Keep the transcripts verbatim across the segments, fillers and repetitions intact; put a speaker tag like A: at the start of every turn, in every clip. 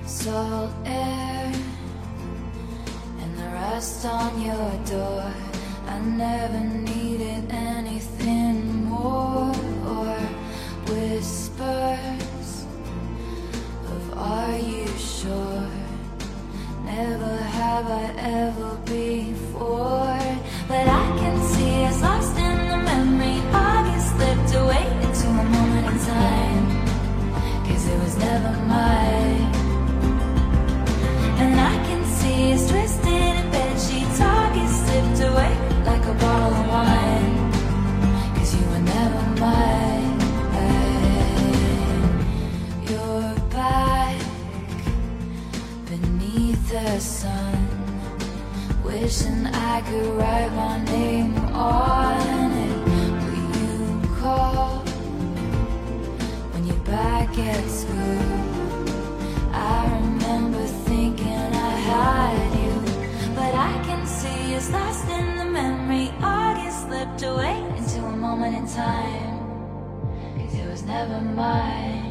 A: salt air and the rust on your door. I never needed anything more, or whispers of are you sure? Never have I ever before. But I can see us lost in the memory. August slipped away into a moment in time, 'cause it was never mine. And I can see us twisted in bed sheets. August slipped away like a bottle of wine, 'cause you were never mine. You're back beneath the sun, wishing I could write my name on it. Will you call when you're back at school? I remember thinking I had you, but I can see us lost in the memory. August slipped away into a moment in time, 'cause it was never mine.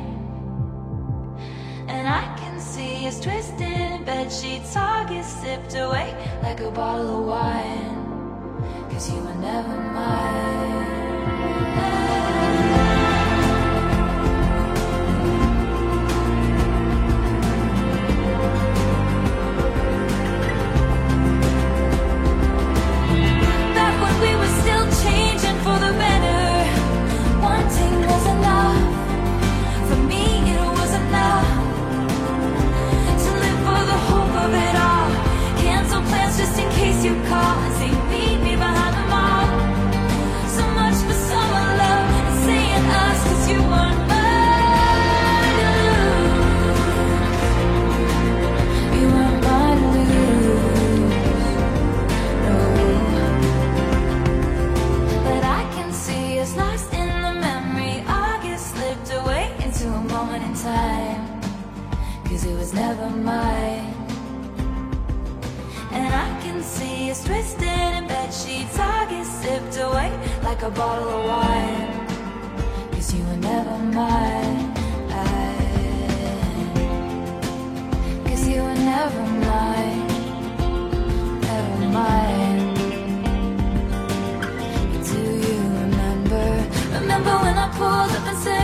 A: And I can see us twisted in bed sheets. August sipped away like a bottle of wine, 'cause you were never mine. Back when we were still changing for the better, wanting was enough. For me it was enough to live for the hope of it all. Cancel plans just in case you call and say meet me behind the mall. So much for summer love and saying us, 'cause you weren't mine to lose. You weren't mine to lose, no. But I can see us lost in the memory. August slipped away into a moment in time, 'cause it was never mine. And I can see us twisted in bed sheets. August sipped away like a bottle of wine, 'cause you were never mine. I- 'Cause you were never mine, never mine. Do you remember, remember when I pulled up and said